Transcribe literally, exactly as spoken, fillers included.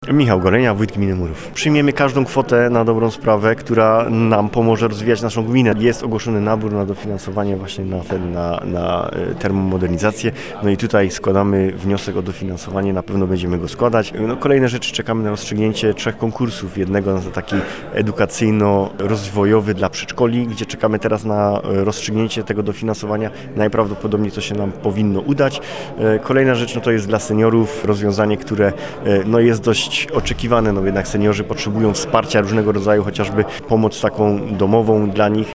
Michał Golenia, wójt gminy Murów. Przyjmiemy każdą kwotę na dobrą sprawę, która nam pomoże rozwijać naszą gminę. Jest ogłoszony nabór na dofinansowanie właśnie na, ten, na, na termomodernizację. No i tutaj składamy wniosek o dofinansowanie, na pewno będziemy go składać. No, kolejne rzeczy, czekamy na rozstrzygnięcie trzech konkursów. Jednego na taki edukacyjno-rozwojowy dla przedszkoli, gdzie czekamy teraz na rozstrzygnięcie tego dofinansowania. Najprawdopodobniej to się nam powinno udać. Kolejna rzecz no to jest dla seniorów rozwiązanie, które no, jest dość oczekiwane, no jednak seniorzy potrzebują wsparcia różnego rodzaju, chociażby pomoc taką domową dla nich.